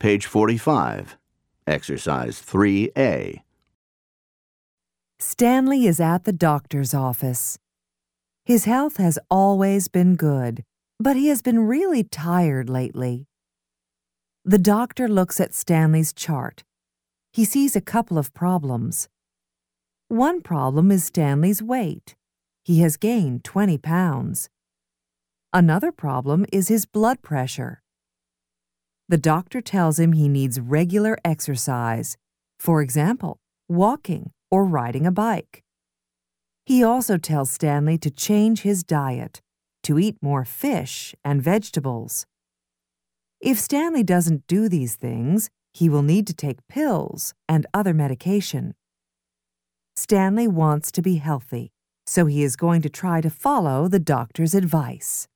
Page 45. Exercise 3A. Stanley is at the doctor's office. His health has always been good, but he has been really tired lately. The doctor looks at Stanley's chart. He sees a couple of problems. One problem is Stanley's weight. He has gained 20 pounds. Another problem is his blood pressure. The doctor tells him he needs regular exercise, for example, walking or riding a bike. He also tells Stanley to change his diet, to eat more fish and vegetables. If Stanley doesn't do these things, he will need to take pills and other medication. Stanley wants to be healthy, so he is going to try to follow the doctor's advice.